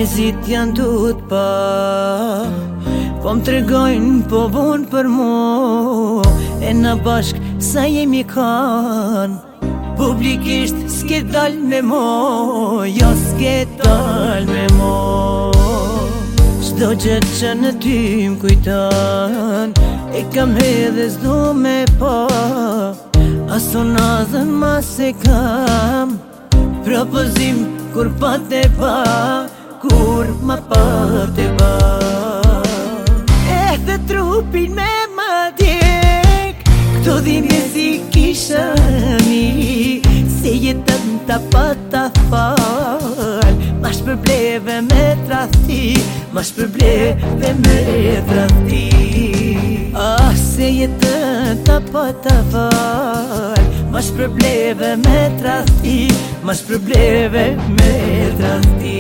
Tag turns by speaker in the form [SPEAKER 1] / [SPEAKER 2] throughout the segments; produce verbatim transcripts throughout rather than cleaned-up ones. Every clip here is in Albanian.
[SPEAKER 1] Njerëzit janë tut pa, po më tregojnë po vonë për mu. E na bashk sa jemi kanë, publikisht s'ke dal me mo, jo s'ke dal me mo. Çdo gjë që në ty m'kujton, e kam hedhe s'du me pa. Aso nazën ma se kam, propozim kur pa te pa, kur ma pa te pa. E dhe trupin me ma djek, këto dhime si kisha mi, se jetën ta pa ta fal. Ma shpërbleve me trahti, ma shpërbleve me trahti. Ah, se jetën ta pa ta fal, ma shpërbleve me trahti, ma shpërbleve me trahti.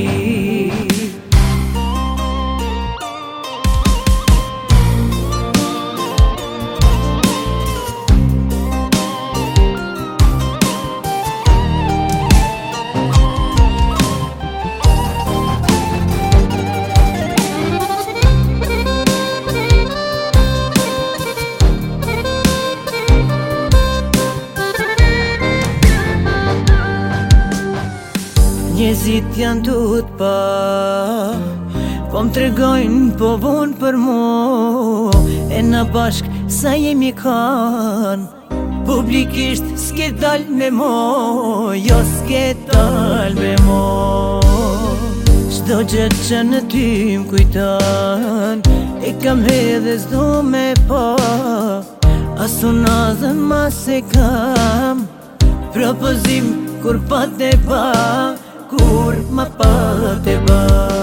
[SPEAKER 1] Njerëzit janë tut pa, po më tregojnë po vonë për mu. E na bashk sa jemi kanë, publikisht s'ke dal me mo, jo s'ke dal me mo. Çdo gjë që në ty m'kujton, e kam hedhe s'du me pa. Aso nazën ma se kam, propozim kur pa te pa, kur ma pa te pa.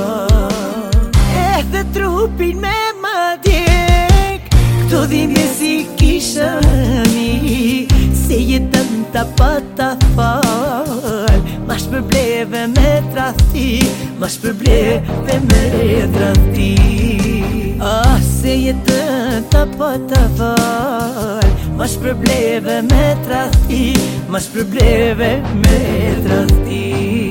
[SPEAKER 1] E dhe trupin me ma djek, këto dhime si kisha mi, se jetën ta pa ta fal. Ma shpërbleve me trahti, ma shpërbleve me trahti. Ah, se jetën ta pa ta fal, ma shpërbleve me trahti, ma shpërbleve me trahti.